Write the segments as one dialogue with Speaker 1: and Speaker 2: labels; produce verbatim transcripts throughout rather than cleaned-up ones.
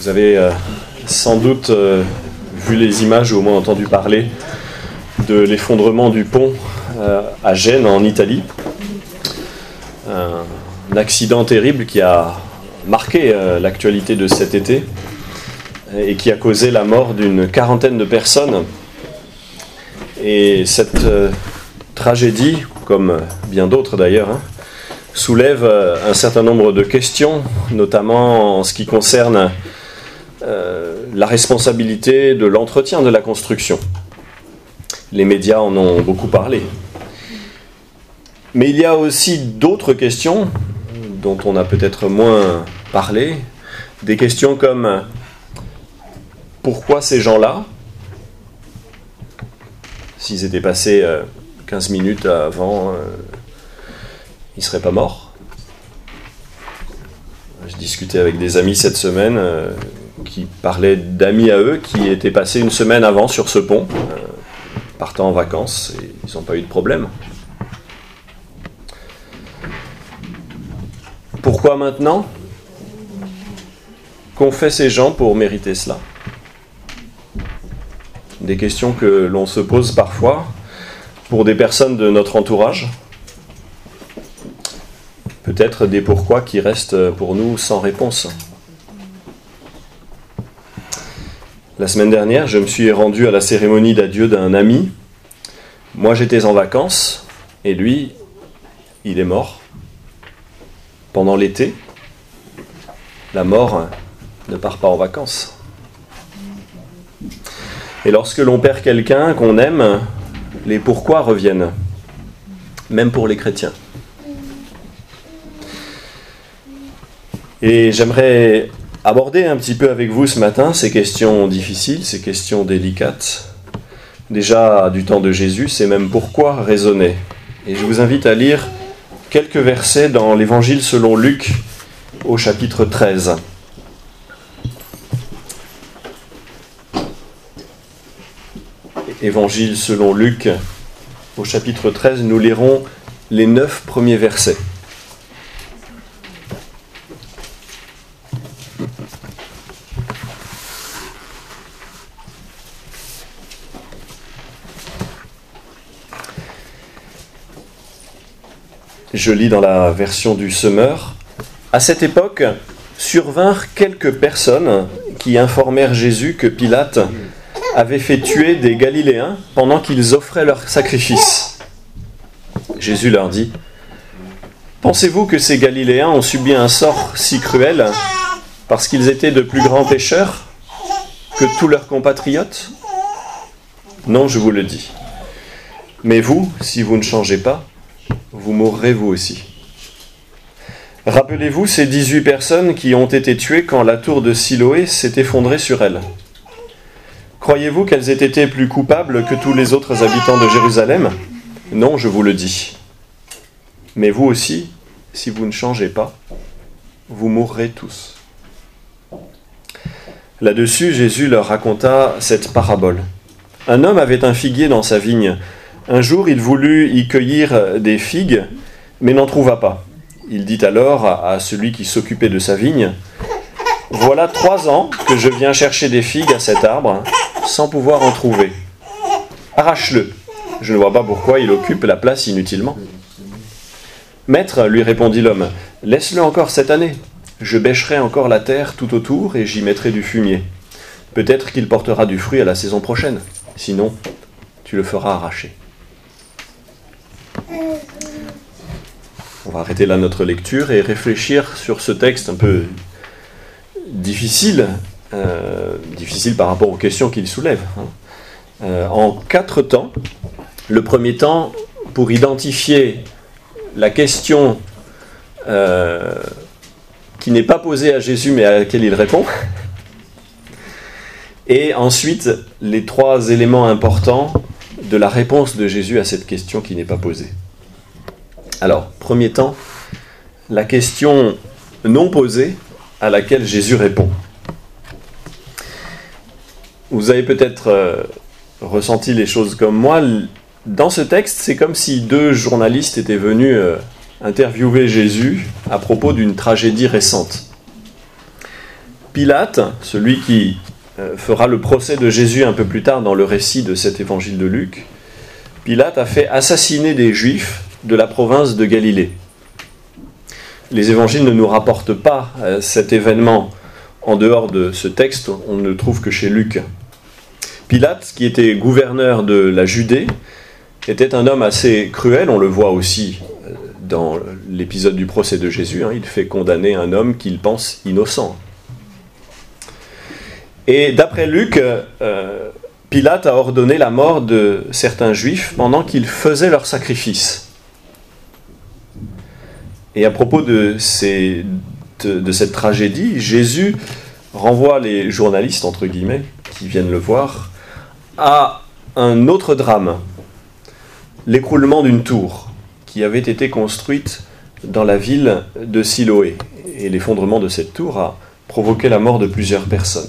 Speaker 1: Vous avez euh, sans doute euh, vu les images ou au moins entendu parler de l'effondrement du pont euh, à Gênes en Italie. Un accident terrible qui a marqué euh, l'actualité de cet été et qui a causé la mort d'une quarantaine de personnes. Et cette euh, tragédie, comme bien d'autres d'ailleurs, hein, soulève euh, un certain nombre de questions, notamment en ce qui concerne euh, la responsabilité de l'entretien de la construction. Les médias en ont beaucoup parlé. Mais il y a aussi d'autres questions dont on a peut-être moins parlé, des questions comme pourquoi ces gens-là, s'ils étaient passés euh, quinze minutes avant, euh, ils ne seraient pas morts. Je discutais avec des amis cette semaine euh, qui parlaient d'amis à eux qui étaient passés une semaine avant sur ce pont, euh, partant en vacances, et ils n'ont pas eu de problème. Pourquoi maintenant ? Qu'ont fait ces gens pour mériter cela ? Des questions que l'on se pose parfois pour des personnes de notre entourage. Peut-être des pourquoi qui restent pour nous sans réponse. La semaine dernière, je me suis rendu à la cérémonie d'adieu d'un ami. Moi, j'étais en vacances et lui, il est mort. Pendant l'été, la mort ne part pas en vacances. Et lorsque l'on perd quelqu'un qu'on aime, les pourquoi reviennent, même pour les chrétiens. Et j'aimerais aborder un petit peu avec vous ce matin ces questions difficiles, ces questions délicates. Déjà du temps de Jésus, c'est même pourquoi raisonner. Et je vous invite à lire quelques versets dans l'Évangile selon Luc au chapitre treize. Évangile selon Luc au chapitre treize, nous lirons les neuf premiers versets. Je lis dans la version du Semeur. À cette époque, survinrent quelques personnes qui informèrent Jésus que Pilate avait fait tuer des Galiléens pendant qu'ils offraient leur sacrifice. Jésus leur dit : « Pensez-vous que ces Galiléens ont subi un sort si cruel parce qu'ils étaient de plus grands pécheurs que tous leurs compatriotes ? Non, je vous le dis. Mais vous, si vous ne changez pas, vous mourrez vous aussi. Rappelez-vous ces dix-huit personnes qui ont été tuées quand la tour de Siloé s'est effondrée sur elles. Croyez-vous qu'elles aient été plus coupables que tous les autres habitants de Jérusalem ? Non, je vous le dis. Mais vous aussi, si vous ne changez pas, vous mourrez tous. » Là-dessus, Jésus leur raconta cette parabole. Un homme avait un figuier dans sa vigne. Un jour, il voulut y cueillir des figues, mais n'en trouva pas. Il dit alors à celui qui s'occupait de sa vigne : « Voilà trois ans que je viens chercher des figues à cet arbre, sans pouvoir en trouver. Arrache-le. Je ne vois pas pourquoi il occupe la place inutilement. » « Maître, lui répondit l'homme, laisse-le encore cette année. Je bêcherai encore la terre tout autour et j'y mettrai du fumier. Peut-être qu'il portera du fruit à la saison prochaine. Sinon, tu le feras arracher. » On va arrêter là notre lecture et réfléchir sur ce texte un peu difficile, euh, difficile par rapport aux questions qu'il soulève. Hein. Euh, en quatre temps. Le premier temps, pour identifier la question euh, qui n'est pas posée à Jésus mais à laquelle il répond. Et ensuite, les trois éléments importants de la réponse de Jésus à cette question qui n'est pas posée. Alors, premier temps, la question non posée à laquelle Jésus répond. Vous avez peut-être euh, ressenti les choses comme moi. Dans ce texte, c'est comme si deux journalistes étaient venus euh, interviewer Jésus à propos d'une tragédie récente. Pilate, celui qui euh, fera le procès de Jésus un peu plus tard dans le récit de cet évangile de Luc, Pilate a fait assassiner des Juifs de la province de Galilée. Les évangiles ne nous rapportent pas euh, cet événement en dehors de ce texte, on ne le trouve que chez Luc. Pilate, qui était gouverneur de la Judée, était un homme assez cruel, on le voit aussi dans l'épisode du procès de Jésus, hein, il fait condamner un homme qu'il pense innocent. Et d'après Luc, euh, Pilate a ordonné la mort de certains Juifs pendant qu'ils faisaient leur sacrifice. Et à propos de, ces, de, de cette tragédie, Jésus renvoie les journalistes, entre guillemets, qui viennent le voir, à un autre drame, l'écroulement d'une tour qui avait été construite dans la ville de Siloé. Et l'effondrement de cette tour a provoqué la mort de plusieurs personnes.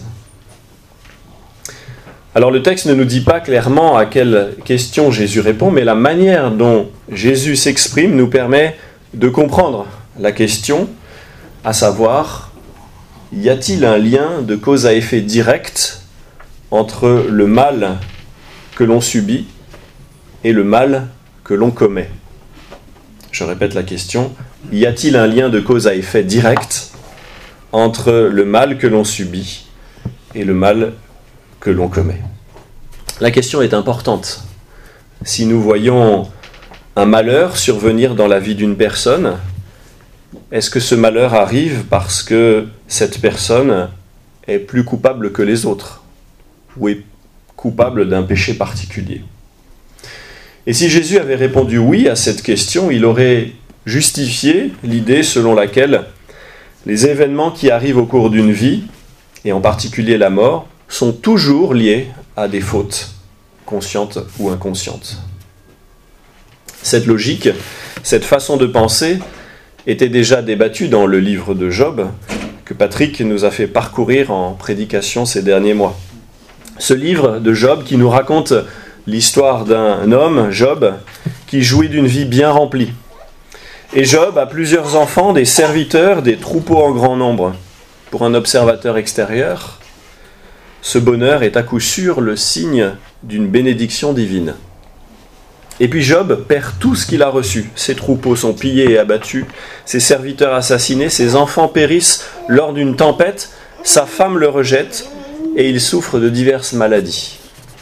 Speaker 1: Alors le texte ne nous dit pas clairement à quelle question Jésus répond, mais la manière dont Jésus s'exprime nous permet de comprendre la question, à savoir, y a-t-il un lien de cause à effet direct entre le mal que l'on subit et le mal que l'on commet? Je répète la question, y a-t-il un lien de cause à effet direct entre le mal que l'on subit et le mal que l'on commet? La question est importante. Si nous voyons un malheur survenir dans la vie d'une personne, est-ce que ce malheur arrive parce que cette personne est plus coupable que les autres ou est coupable d'un péché particulier? Et si Jésus avait répondu oui à cette question, il aurait justifié l'idée selon laquelle les événements qui arrivent au cours d'une vie, et en particulier la mort, sont toujours liés à des fautes, conscientes ou inconscientes. Cette logique, cette façon de penser, était déjà débattue dans le livre de Job, que Patrick nous a fait parcourir en prédication ces derniers mois. Ce livre de Job qui nous raconte l'histoire d'un homme, Job, qui jouit d'une vie bien remplie. Et Job a plusieurs enfants, des serviteurs, des troupeaux en grand nombre. Pour un observateur extérieur, ce bonheur est à coup sûr le signe d'une bénédiction divine. Et puis Job perd tout ce qu'il a reçu. Ses troupeaux sont pillés et abattus, ses serviteurs assassinés, ses enfants périssent lors d'une tempête, sa femme le rejette et il souffre de diverses maladies.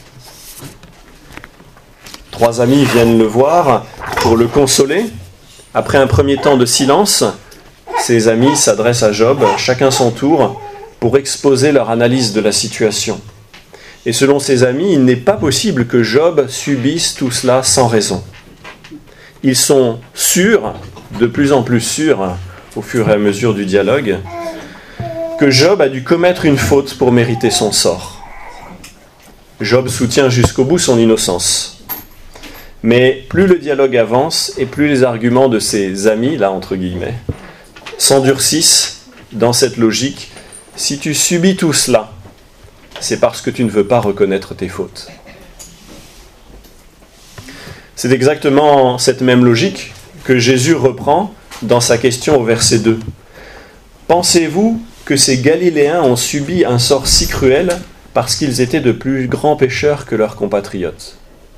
Speaker 1: Trois amis viennent le voir pour le consoler. Après un premier temps de silence, ses amis s'adressent à Job, chacun son tour, pour exposer leur analyse de la situation. Et selon ses amis, il n'est pas possible que Job subisse tout cela sans raison. Ils sont sûrs, de plus en plus sûrs, au fur et à mesure du dialogue, que Job a dû commettre une faute pour mériter son sort. Job soutient jusqu'au bout son innocence. Mais plus le dialogue avance et plus les arguments de ses amis, là entre guillemets, s'endurcissent dans cette logique. Si tu subis tout cela, c'est parce que tu ne veux pas reconnaître tes fautes. C'est exactement cette même logique que Jésus reprend dans sa question au verset deux. Pensez-vous que ces Galiléens ont subi un sort si cruel parce qu'ils étaient de plus grands pécheurs que leurs compatriotes?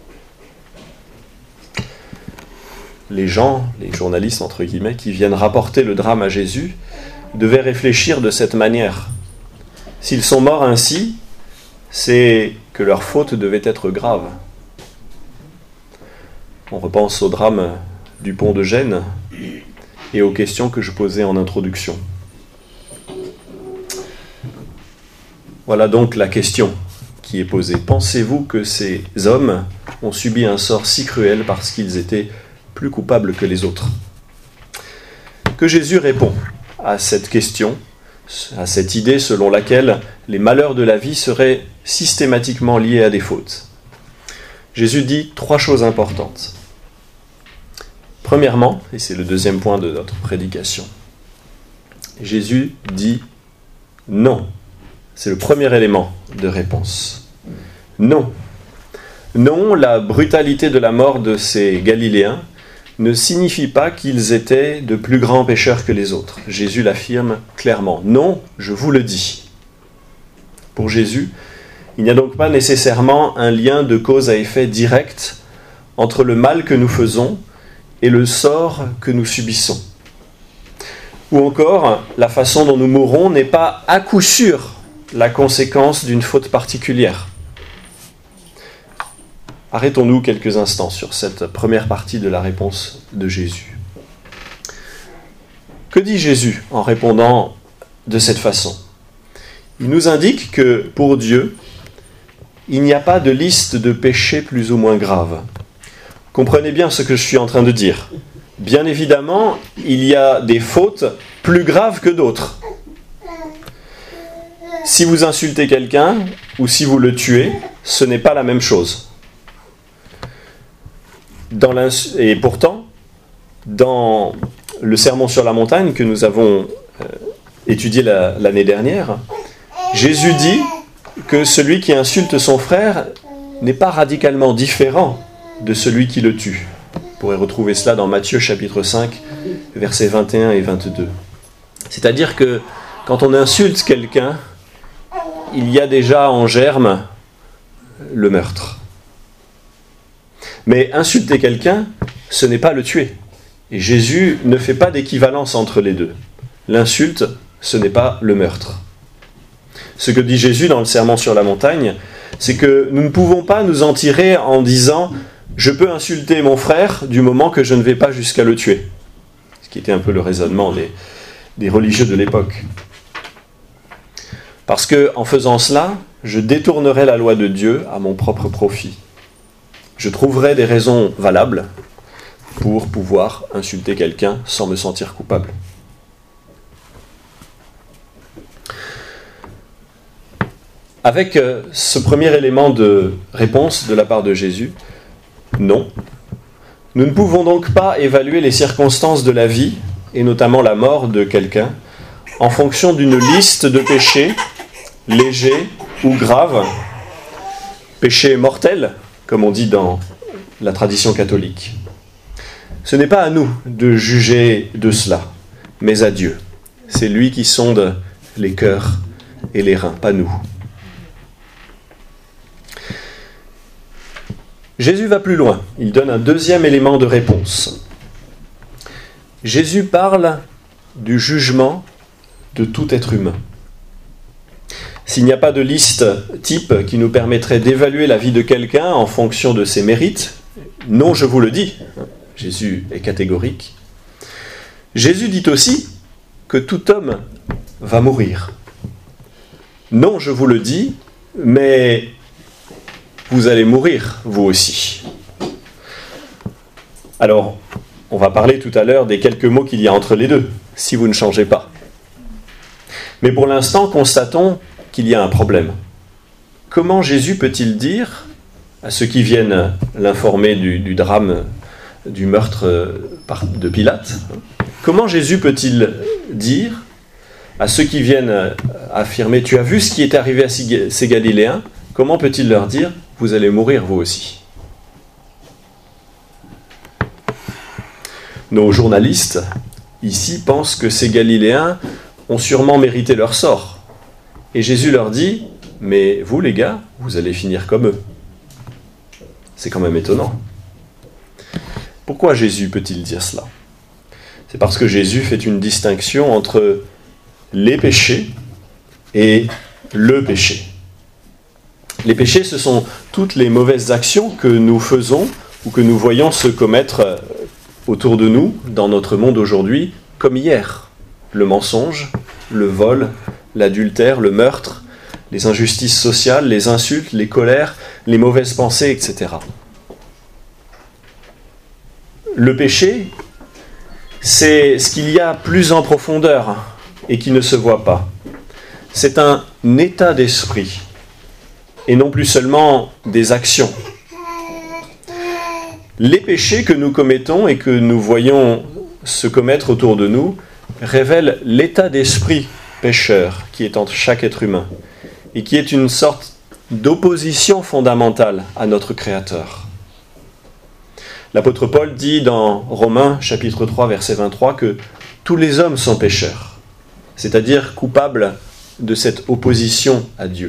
Speaker 1: Les gens, les journalistes entre guillemets, qui viennent rapporter le drame à Jésus, devaient réfléchir de cette manière. S'ils sont morts ainsi, c'est que leur faute devait être grave. On repense au drame du pont de Gênes et aux questions que je posais en introduction. Voilà donc la question qui est posée. Pensez-vous que ces hommes ont subi un sort si cruel parce qu'ils étaient plus coupables que les autres? Que Jésus répond à cette question, à cette idée selon laquelle les malheurs de la vie seraient systématiquement liés à des fautes. Jésus dit trois choses importantes. Premièrement, et c'est le deuxième point de notre prédication, Jésus dit non. C'est le premier élément de réponse. Non. Non, la brutalité de la mort de ces Galiléens ne signifie pas qu'ils étaient de plus grands pécheurs que les autres. Jésus l'affirme clairement. Non, je vous le dis. Pour Jésus, il n'y a donc pas nécessairement un lien de cause à effet direct entre le mal que nous faisons et le sort que nous subissons. Ou encore, la façon dont nous mourrons n'est pas à coup sûr la conséquence d'une faute particulière. Arrêtons-nous quelques instants sur cette première partie de la réponse de Jésus. Que dit Jésus en répondant de cette façon ? Il nous indique que pour Dieu, il n'y a pas de liste de péchés plus ou moins graves. Comprenez bien ce que je suis en train de dire. Bien évidemment, il y a des fautes plus graves que d'autres. Si vous insultez quelqu'un ou si vous le tuez, ce n'est pas la même chose. Dans l'ins- et pourtant, dans le Sermon sur la montagne que nous avons euh, étudié la, l'année dernière, Jésus dit que celui qui insulte son frère n'est pas radicalement différent de celui qui le tue. Vous pourrez retrouver cela dans Matthieu chapitre cinq, versets vingt et un et vingt-deux. C'est-à-dire que quand on insulte quelqu'un, il y a déjà en germe le meurtre. Mais insulter quelqu'un, ce n'est pas le tuer. Et Jésus ne fait pas d'équivalence entre les deux. L'insulte, ce n'est pas le meurtre. Ce que dit Jésus dans le Sermon sur la montagne, c'est que nous ne pouvons pas nous en tirer en disant « je peux insulter mon frère du moment que je ne vais pas jusqu'à le tuer ». Ce qui était un peu le raisonnement des, des religieux de l'époque. Parce qu'en faisant cela, je détournerai la loi de Dieu à mon propre profit. Je trouverai des raisons valables pour pouvoir insulter quelqu'un sans me sentir coupable. Avec ce premier élément de réponse de la part de Jésus, non. Nous ne pouvons donc pas évaluer les circonstances de la vie, et notamment la mort de quelqu'un, en fonction d'une liste de péchés légers ou graves, péchés mortels, comme on dit dans la tradition catholique. Ce n'est pas à nous de juger de cela, mais à Dieu. C'est lui qui sonde les cœurs et les reins, pas nous. Jésus va plus loin. Il donne un deuxième élément de réponse. Jésus parle du jugement de tout être humain. S'il n'y a pas de liste type qui nous permettrait d'évaluer la vie de quelqu'un en fonction de ses mérites, non, je vous le dis, Jésus est catégorique. Jésus dit aussi que tout homme va mourir. Non, je vous le dis, mais vous allez mourir, vous aussi. Alors, on va parler tout à l'heure des quelques mots qu'il y a entre les deux, si vous ne changez pas. Mais pour l'instant, constatons qu'il y a un problème. Comment Jésus peut-il dire à ceux qui viennent l'informer du, du drame, du meurtre de Pilate, comment Jésus peut-il dire à ceux qui viennent affirmer « Tu as vu ce qui est arrivé à ces Galiléens ?» Comment peut-il leur dire « Vous allez mourir vous aussi ?» Nos journalistes, ici, pensent que ces Galiléens ont sûrement mérité leur sort. Et Jésus leur dit « Mais vous les gars, vous allez finir comme eux. » C'est quand même étonnant. Pourquoi Jésus peut-il dire cela ? C'est parce que Jésus fait une distinction entre les péchés et le péché. Les péchés, ce sont toutes les mauvaises actions que nous faisons ou que nous voyons se commettre autour de nous, dans notre monde aujourd'hui, comme hier. Le mensonge, le vol, l'adultère, le meurtre, les injustices sociales, les insultes, les colères, les mauvaises pensées, et cetera. Le péché, c'est ce qu'il y a plus en profondeur et qui ne se voit pas. C'est un état d'esprit et non plus seulement des actions. Les péchés que nous commettons et que nous voyons se commettre autour de nous révèlent l'état d'esprit pécheur qui est en chaque être humain et qui est une sorte d'opposition fondamentale à notre Créateur. L'apôtre Paul dit dans Romains chapitre trois verset vingt-trois que tous les hommes sont pécheurs, c'est-à-dire coupables de cette opposition à Dieu.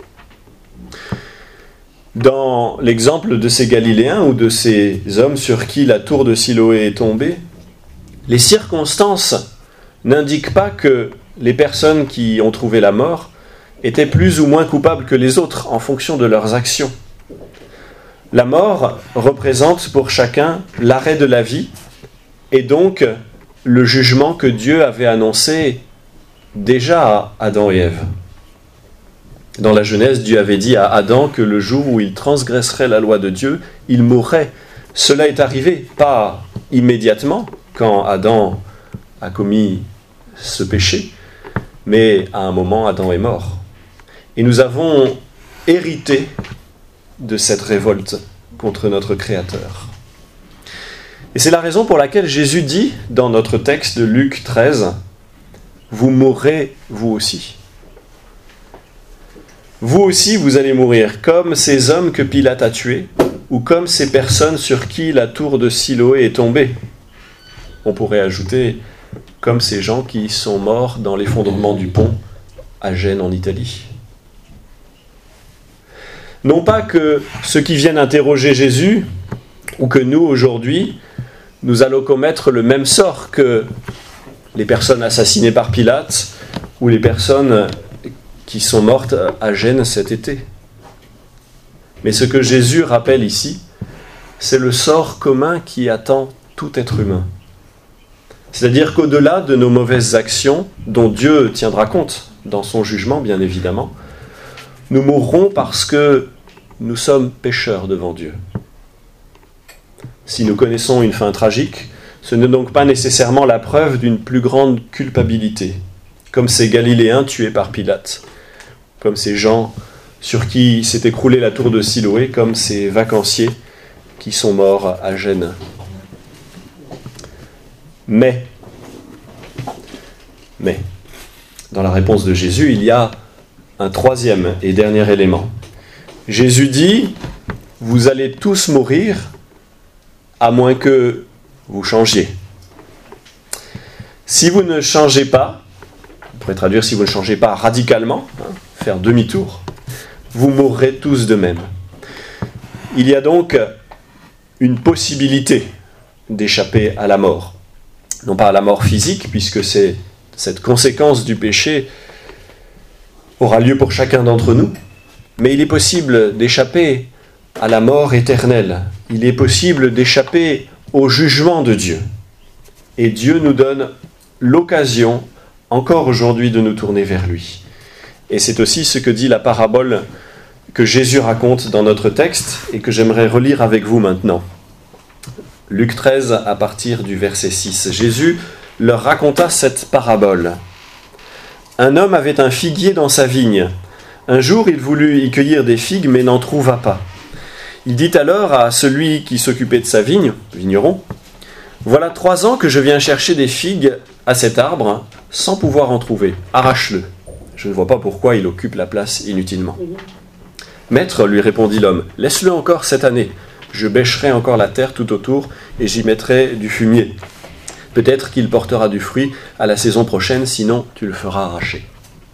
Speaker 1: Dans l'exemple de ces Galiléens ou de ces hommes sur qui la tour de Siloé est tombée, les circonstances n'indiquent pas que les personnes qui ont trouvé la mort étaient plus ou moins coupables que les autres en fonction de leurs actions. La mort représente pour chacun l'arrêt de la vie et donc le jugement que Dieu avait annoncé déjà à Adam et Ève. Dans la Genèse, Dieu avait dit à Adam que le jour où il transgresserait la loi de Dieu, il mourrait. Cela est arrivé, pas immédiatement, quand Adam a commis ce péché, mais à un moment, Adam est mort. Et nous avons hérité de cette révolte contre notre Créateur. Et c'est la raison pour laquelle Jésus dit, dans notre texte de Luc treize, « Vous mourrez vous aussi. » Vous aussi, vous allez mourir, comme ces hommes que Pilate a tués, ou comme ces personnes sur qui la tour de Siloé est tombée. On pourrait ajouter, comme ces gens qui sont morts dans l'effondrement du pont à Gênes en Italie. Non pas que ceux qui viennent interroger Jésus, ou que nous, aujourd'hui, nous allons commettre le même sort que les personnes assassinées par Pilate, ou les personnes qui sont mortes à Gênes cet été. Mais ce que Jésus rappelle ici, c'est le sort commun qui attend tout être humain. C'est-à-dire qu'au-delà de nos mauvaises actions, dont Dieu tiendra compte dans son jugement, bien évidemment, nous mourrons parce que nous sommes pécheurs devant Dieu. Si nous connaissons une fin tragique, ce n'est donc pas nécessairement la preuve d'une plus grande culpabilité, comme ces Galiléens tués par Pilate, comme ces gens sur qui s'est écroulée la tour de Siloé, comme ces vacanciers qui sont morts à Gênes. Mais, mais, dans la réponse de Jésus, il y a un troisième et dernier élément. Jésus dit, vous allez tous mourir, à moins que vous changiez. Si vous ne changez pas, on pourrait traduire si vous ne changez pas radicalement, hein, faire demi-tour, vous mourrez tous de même. Il y a donc une possibilité d'échapper à la mort. Non pas à la mort physique, puisque c'est cette conséquence du péché aura lieu pour chacun d'entre nous, mais il est possible d'échapper à la mort éternelle. Il est possible d'échapper au jugement de Dieu. Et Dieu nous donne l'occasion, encore aujourd'hui, de nous tourner vers lui. Et c'est aussi ce que dit la parabole que Jésus raconte dans notre texte et que j'aimerais relire avec vous maintenant. Luc treize, à partir du verset six. Jésus leur raconta cette parabole. Un homme avait un figuier dans sa vigne. Un jour, il voulut y cueillir des figues, mais n'en trouva pas. Il dit alors à celui qui s'occupait de sa vigne, vigneron, « Voilà trois ans que je viens chercher des figues à cet arbre, sans pouvoir en trouver. Arrache-le. » Je ne vois pas pourquoi il occupe la place inutilement. « Maître, lui répondit l'homme, laisse-le encore cette année. Je bêcherai encore la terre tout autour et j'y mettrai du fumier. Peut-être qu'il portera du fruit à la saison prochaine, sinon tu le feras arracher. »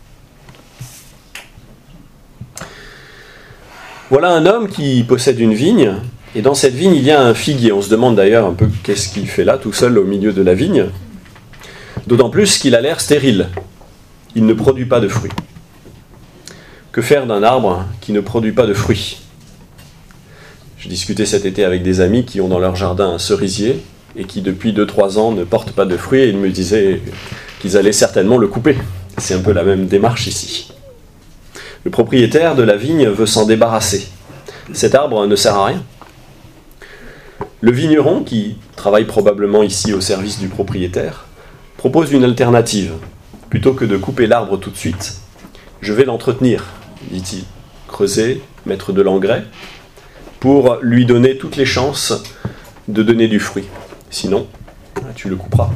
Speaker 1: Voilà un homme qui possède une vigne, et dans cette vigne, il y a un figuier. On se demande d'ailleurs un peu qu'est-ce qu'il fait là, tout seul au milieu de la vigne. D'autant plus qu'il a l'air stérile. Il ne produit pas de fruits. Que faire d'un arbre qui ne produit pas de fruits ? Je discutais cet été avec des amis qui ont dans leur jardin un cerisier et qui depuis deux trois ans ne portent pas de fruits, et ils me disaient qu'ils allaient certainement le couper. C'est un peu la même démarche ici. Le propriétaire de la vigne veut s'en débarrasser. Cet arbre ne sert à rien. Le vigneron, qui travaille probablement ici au service du propriétaire, propose une alternative. Plutôt que de couper l'arbre tout de suite, je vais l'entretenir, dit-il. Creuser, mettre de l'engrais, pour lui donner toutes les chances de donner du fruit. Sinon, tu le couperas.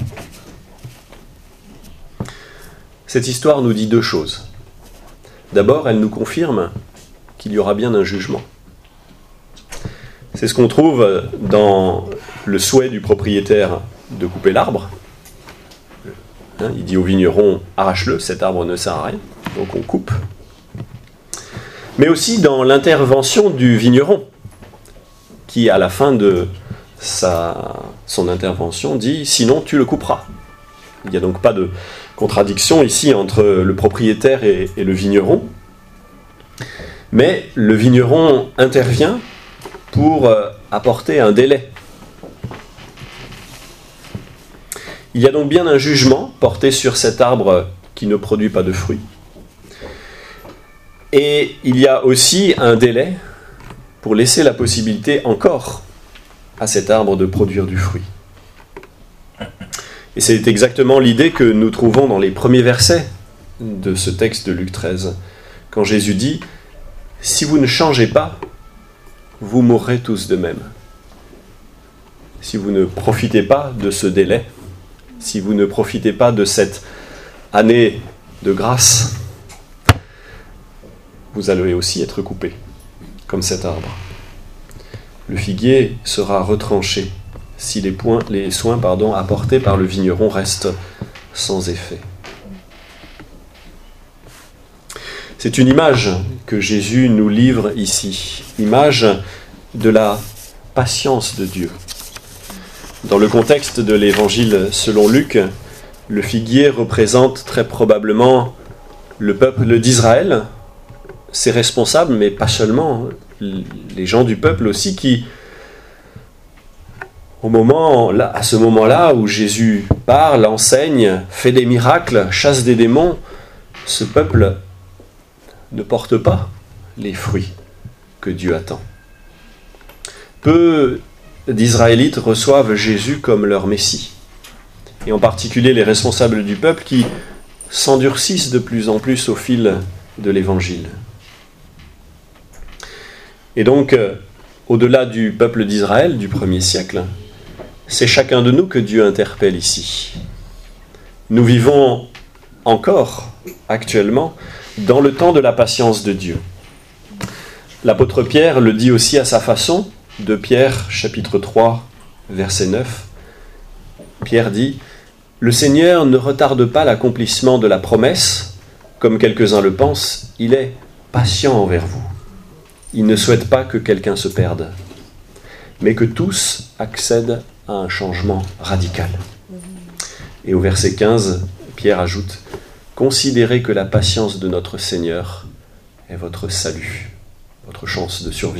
Speaker 1: Cette histoire nous dit deux choses. D'abord, elle nous confirme qu'il y aura bien un jugement. C'est ce qu'on trouve dans le souhait du propriétaire de couper l'arbre. Hein, il dit au vigneron, arrache-le, cet arbre ne sert à rien. donc on coupe, mais aussi dans l'intervention du vigneron, qui à la fin de sa, son intervention dit « sinon tu le couperas ». Il n'y a donc pas de contradiction ici entre le propriétaire et, et le vigneron, mais le vigneron intervient pour euh, apporter un délai. Il y a donc bien un jugement porté sur cet arbre qui ne produit pas de fruits. Et il y a aussi un délai pour laisser la possibilité encore à cet arbre de produire du fruit. Et c'est exactement l'idée que nous trouvons dans les premiers versets de ce texte de Luc treize, quand Jésus dit « Si vous ne changez pas, vous mourrez tous de même. Si vous ne profitez pas de ce délai, si vous ne profitez pas de cette année de grâce, vous allez aussi être coupé, comme cet arbre. Le figuier sera retranché si les, points, les soins pardon, apportés par le vigneron restent sans effet. » C'est une image que Jésus nous livre ici, image de la patience de Dieu. Dans le contexte de l'évangile selon Luc, le figuier représente très probablement le peuple d'Israël, ses responsables, mais pas seulement, les gens du peuple aussi qui, au moment, là, à ce moment-là où Jésus parle, enseigne, fait des miracles, chasse des démons, ce peuple ne porte pas les fruits que Dieu attend. Peu d'Israélites reçoivent Jésus comme leur Messie, et en particulier les responsables du peuple qui s'endurcissent de plus en plus au fil de l'Évangile. Et donc, euh, au-delà du peuple d'Israël du premier siècle, c'est chacun de nous que Dieu interpelle ici. Nous vivons encore, actuellement, dans le temps de la patience de Dieu. L'apôtre Pierre le dit aussi à sa façon, de Pierre, chapitre trois, verset neuf. Pierre dit « Le Seigneur ne retarde pas l'accomplissement de la promesse, comme quelques-uns le pensent, il est patient envers vous. Il ne souhaite pas que quelqu'un se perde, mais que tous accèdent à un changement radical. » Et au verset quinze, Pierre ajoute « Considérez que la patience de notre Seigneur est votre salut, votre chance de survie. »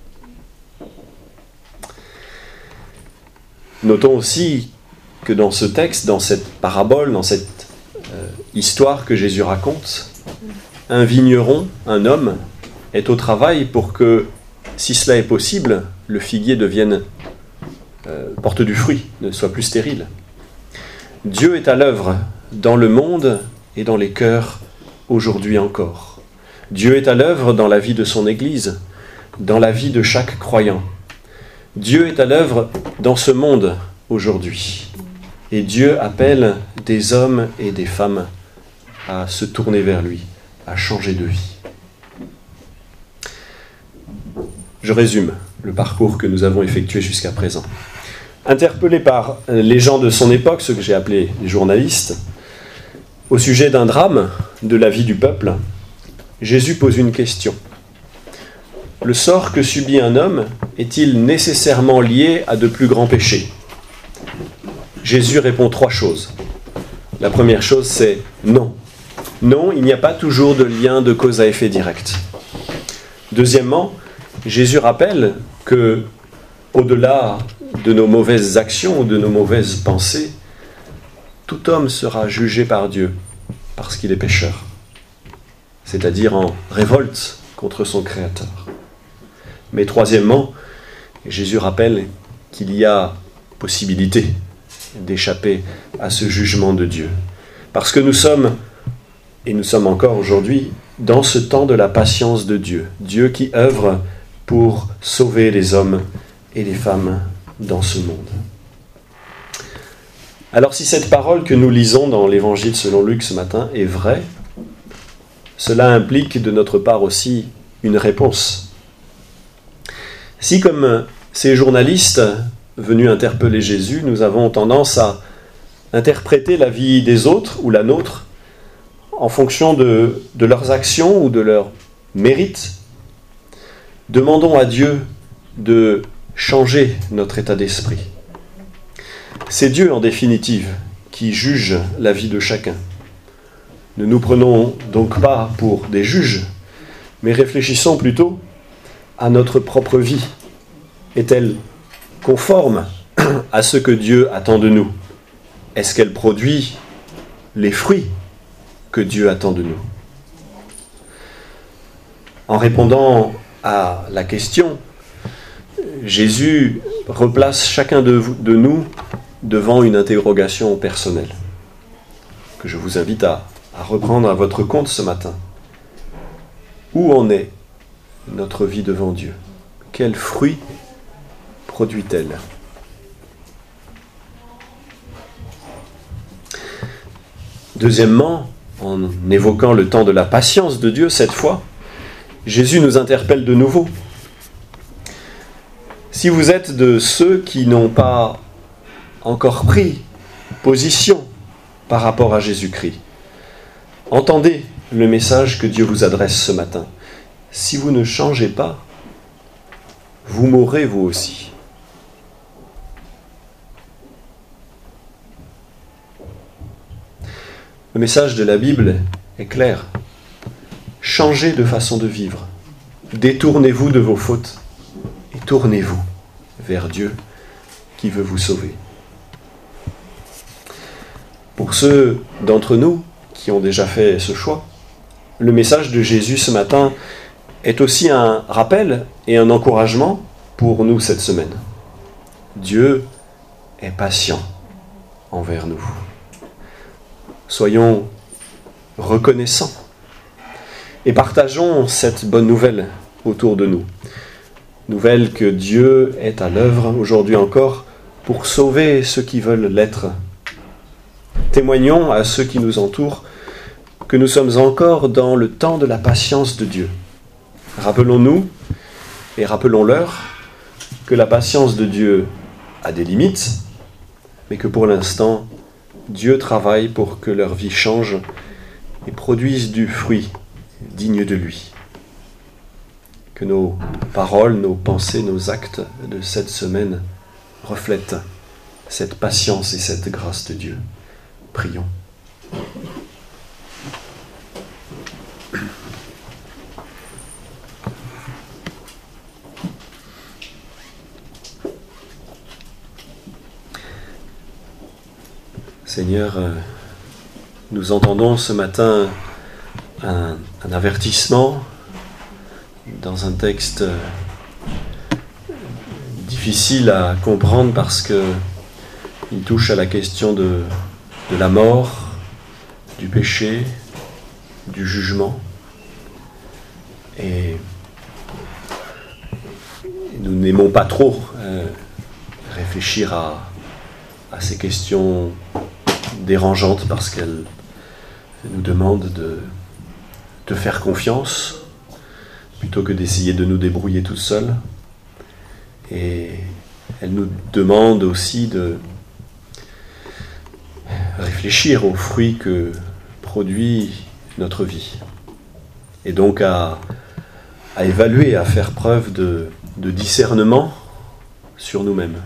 Speaker 1: Notons aussi que dans ce texte, dans cette parabole, dans cette euh, histoire que Jésus raconte, un vigneron, un homme, est au travail pour que, si cela est possible, le figuier devienne, euh, porte du fruit, ne soit plus stérile. Dieu est à l'œuvre dans le monde et dans les cœurs aujourd'hui encore. Dieu est à l'œuvre dans la vie de son Église, dans la vie de chaque croyant. Dieu est à l'œuvre dans ce monde aujourd'hui. Et Dieu appelle des hommes et des femmes à se tourner vers lui, à changer de vie. Je résume le parcours que nous avons effectué jusqu'à présent. Interpellé par les gens de son époque, ceux que j'ai appelés les journalistes, au sujet d'un drame de la vie du peuple, Jésus pose une question. Le sort que subit un homme est-il nécessairement lié à de plus grands péchés ? Jésus répond trois choses. La première chose, c'est non. Non, il n'y a pas toujours de lien de cause à effet direct. Deuxièmement, Jésus rappelle que, au-delà de nos mauvaises actions ou de nos mauvaises pensées, tout homme sera jugé par Dieu parce qu'il est pécheur, c'est-à-dire en révolte contre son Créateur. Mais troisièmement, Jésus rappelle qu'il y a possibilité d'échapper à ce jugement de Dieu. Parce que nous sommes, et nous sommes encore aujourd'hui, dans ce temps de la patience de Dieu. Dieu qui œuvre pour sauver les hommes et les femmes dans ce monde. Alors si cette parole que nous lisons dans l'Évangile selon Luc ce matin est vraie, cela implique de notre part aussi une réponse. Si, comme ces journalistes venus interpeller Jésus, nous avons tendance à interpréter la vie des autres ou la nôtre en fonction de, de leurs actions ou de leurs mérites. Demandons à Dieu de changer notre état d'esprit. C'est Dieu, en définitive, qui juge la vie de chacun. Ne nous prenons donc pas pour des juges, mais réfléchissons plutôt à notre propre vie. Est-elle conforme à ce que Dieu attend de nous? Est-ce qu'elle produit les fruits que Dieu attend de nous? En répondant à la question, Jésus replace chacun de, vous, de nous devant une interrogation personnelle, que je vous invite à, à reprendre à votre compte ce matin. Où en est notre vie devant Dieu? Quels fruits produit-elle? Deuxièmement, en évoquant le temps de la patience de Dieu, cette fois, Jésus nous interpelle de nouveau. Si vous êtes de ceux qui n'ont pas encore pris position par rapport à Jésus-Christ, entendez le message que Dieu vous adresse ce matin. Si vous ne changez pas, vous mourrez vous aussi. Le message de la Bible est clair. Changez de façon de vivre. Détournez-vous de vos fautes et tournez-vous vers Dieu qui veut vous sauver. Pour ceux d'entre nous qui ont déjà fait ce choix, le message de Jésus ce matin est aussi un rappel et un encouragement pour nous cette semaine. Dieu est patient envers nous. Soyons reconnaissants et partageons cette bonne nouvelle autour de nous. Nouvelle que Dieu est à l'œuvre aujourd'hui encore pour sauver ceux qui veulent l'être. Témoignons à ceux qui nous entourent que nous sommes encore dans le temps de la patience de Dieu. Rappelons-nous et rappelons-leur que la patience de Dieu a des limites, mais que pour l'instant, Dieu travaille pour que leur vie change et produise du fruit digne de lui. Que nos paroles, nos pensées, nos actes de cette semaine reflètent cette patience et cette grâce de Dieu. Prions. Seigneur, nous entendons ce matin un, un avertissement dans un texte difficile à comprendre parce qu'il touche à la question de, de la mort, du péché, du jugement. Et nous n'aimons pas trop euh, réfléchir à, à ces questions dérangeantes parce qu'elles nous demandent de, de faire confiance plutôt que d'essayer de nous débrouiller tout seuls. Et elles nous demandent aussi de réfléchir aux fruits que produit notre vie. Et donc à, à évaluer, à faire preuve de, de discernement sur nous-mêmes.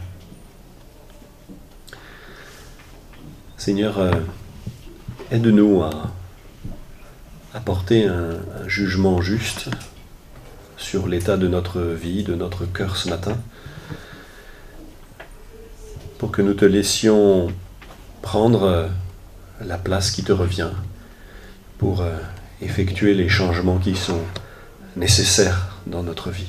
Speaker 1: Seigneur, euh, aide-nous à, à porter un, un jugement juste sur l'état de notre vie, de notre cœur ce matin, pour que nous te laissions prendre la place qui te revient pour euh, effectuer les changements qui sont nécessaires dans notre vie.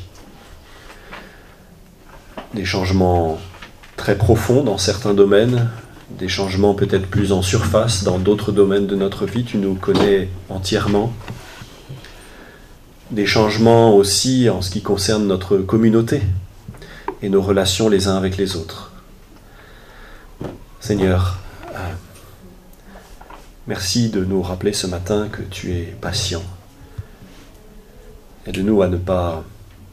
Speaker 1: Des changements très profonds dans certains domaines, des changements peut-être plus en surface dans d'autres domaines de notre vie, tu nous connais entièrement. Des changements aussi en ce qui concerne notre communauté et nos relations les uns avec les autres. Seigneur, euh, merci de nous rappeler ce matin que tu es patient. Aide-nous à ne pas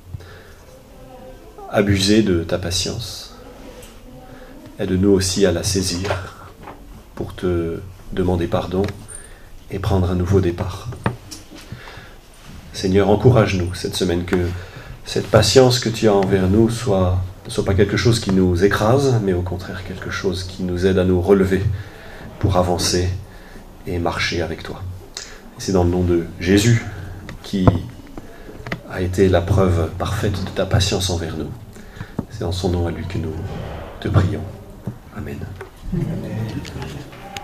Speaker 1: abuser de ta patience. Aide-nous aussi à la saisir pour te demander pardon et prendre un nouveau départ. Seigneur, encourage-nous cette semaine, que cette patience que tu as envers nous soit, ne soit pas quelque chose qui nous écrase, mais au contraire quelque chose qui nous aide à nous relever pour avancer et marcher avec toi. Et c'est dans le nom de Jésus, qui a été la preuve parfaite de ta patience envers nous. C'est dans son nom à lui que nous te prions. Amen. Amen.